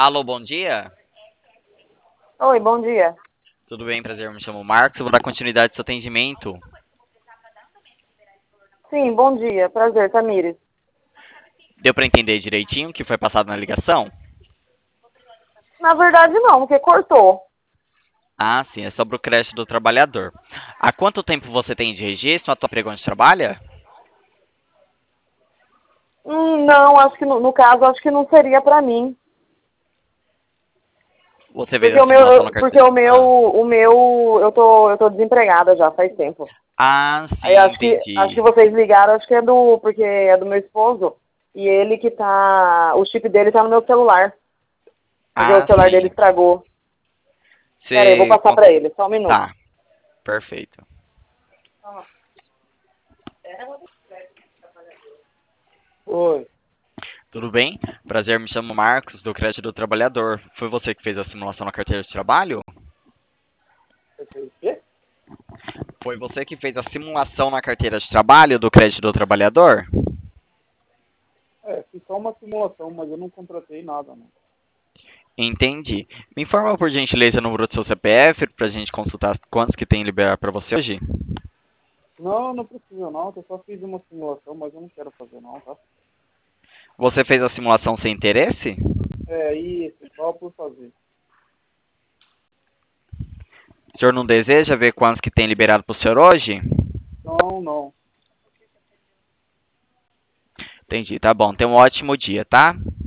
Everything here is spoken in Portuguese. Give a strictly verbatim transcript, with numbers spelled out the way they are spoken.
Alô, bom dia. Oi, bom dia. Tudo bem? Prazer, me chamo Marcos. Eu vou dar continuidade ao seu atendimento. Sim, bom dia. Prazer, Tamires. Deu para entender direitinho o que foi passado na ligação? Na verdade, não, porque cortou. Ah, sim, é sobre o crédito do trabalhador. Há quanto tempo você tem de registro na tua emprego onde trabalha? Hum, não, acho que no, no caso, acho que não seria pra mim. Você fez Porque a o simulação na meu, porque carteira? o meu, Ah, o meu, eu tô, eu tô desempregada já faz tempo. ah Aí sim, acho que, acho que entendi. vocês ligaram, acho que é do, porque é do meu esposo. E ele que tá, o chip dele tá no meu celular. Porque o Ah, celular dele sim. estragou. Pera aí, eu vou Você passar pra consegue... ele, só um minuto. Tá, perfeito. Oi. Tudo bem? Prazer, me chamo Marcos, do crédito do trabalhador. Foi você que fez a simulação na carteira de trabalho? Você fez o quê? Foi você que fez a simulação na carteira de trabalho do crédito do trabalhador? É, fiz só uma simulação, mas eu não contratei nada, não. Entendi. Me informa por gentileza o número do seu C P F para a gente consultar quantos que tem liberar para você hoje? Não, não precisa não, eu só fiz uma simulação, mas eu não quero fazer não, tá? Você fez a simulação sem interesse? É isso, só por fazer. O senhor não deseja ver quantos que tem liberado para o senhor hoje? Não, não. Entendi, tá bom. Tenha um ótimo dia, tá?